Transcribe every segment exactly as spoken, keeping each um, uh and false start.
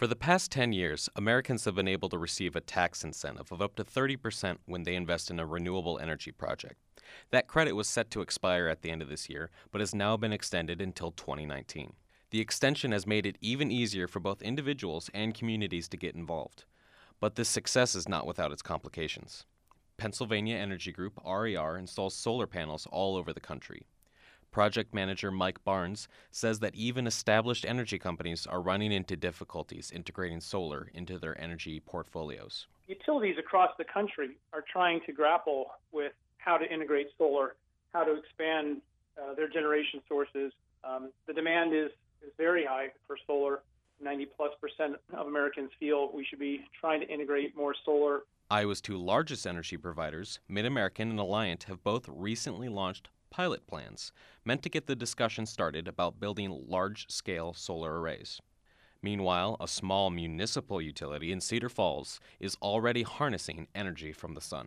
For the past ten years, Americans have been able to receive a tax incentive of up to thirty percent when they invest in a renewable energy project. That credit was set to expire at the end of this year, but has now been extended until twenty nineteen. The extension has made it even easier for both individuals and communities to get involved. But this success is not without its complications. Pennsylvania Energy Group, R E R, installs solar panels all over the country. Project manager Mike Barnes says that even established energy companies are running into difficulties integrating solar into their energy portfolios. Utilities across the country are trying to grapple with how to integrate solar, how to expand uh, their generation sources. Um, the demand is, is very high for solar. ninety plus percent of Americans feel we should be trying to integrate more solar. Iowa's two largest energy providers, Mid-American and Alliant, have both recently launched pilot plans meant to get the discussion started about building large-scale solar arrays. Meanwhile, a small municipal utility in Cedar Falls is already harnessing energy from the sun.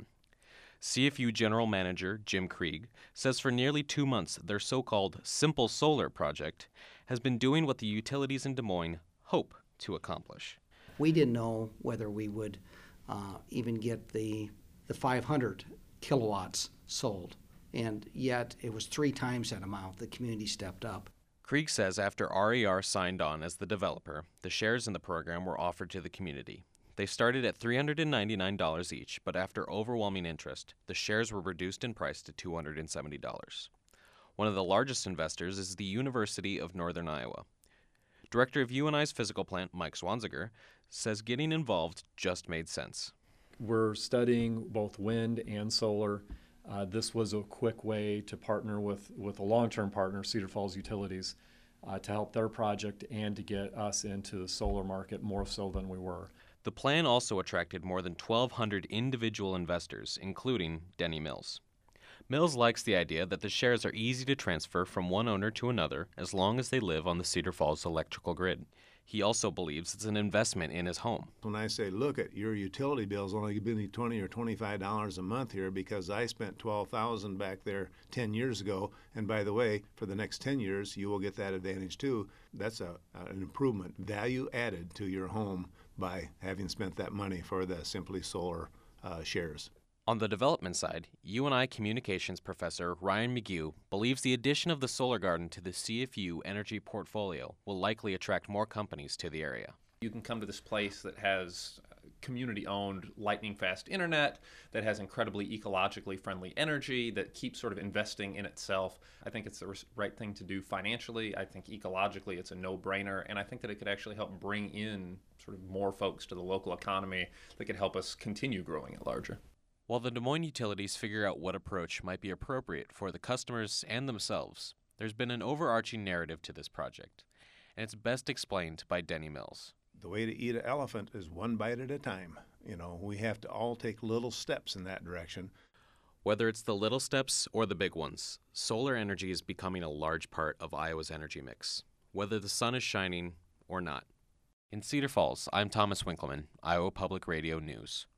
C F U General Manager Jim Krieg says for nearly two months their so-called Simple Solar project has been doing what the utilities in Des Moines hope to accomplish. We didn't know whether we would uh, even get the, the five hundred kilowatts sold. And yet it was three times that amount the community stepped up. Krieg says after R E R signed on as the developer, the shares in the program were offered to the community. They started at three hundred ninety-nine dollars each, but after overwhelming interest, the shares were reduced in price to two hundred seventy dollars. One of the largest investors is the University of Northern Iowa. Director of U N I's physical plant, Mike Swanziger, says getting involved just made sense. We're studying both wind and solar. Uh, this was a quick way to partner with, with a long-term partner, Cedar Falls Utilities, uh, to help their project and to get us into the solar market more so than we were. The plan also attracted more than twelve hundred individual investors, including Denny Mills. Mills likes the idea that the shares are easy to transfer from one owner to another as long as they live on the Cedar Falls electrical grid. He also believes it's an investment in his home. When I say, look at your utility bill's only going to be twenty or twenty-five dollars a month here because I spent twelve thousand dollars back there ten years ago, and by the way, for the next ten years, you will get that advantage too. That's a, an improvement, value added to your home by having spent that money for the Simply Solar uh, shares. On the development side, U N I communications professor Ryan McGew believes the addition of the solar garden to the C F U energy portfolio will likely attract more companies to the area. You can come to this place that has community-owned lightning-fast internet, that has incredibly ecologically friendly energy, that keeps sort of investing in itself. I think it's the right thing to do financially. I think ecologically it's a no-brainer, and I think that it could actually help bring in sort of more folks to the local economy that could help us continue growing it larger. While the Des Moines utilities figure out what approach might be appropriate for the customers and themselves, there's been an overarching narrative to this project, and it's best explained by Denny Mills. The way to eat an elephant is one bite at a time. You know, we have to all take little steps in that direction. Whether it's the little steps or the big ones, solar energy is becoming a large part of Iowa's energy mix, whether the sun is shining or not. In Cedar Falls, I'm Thomas Winkleman, Iowa Public Radio News.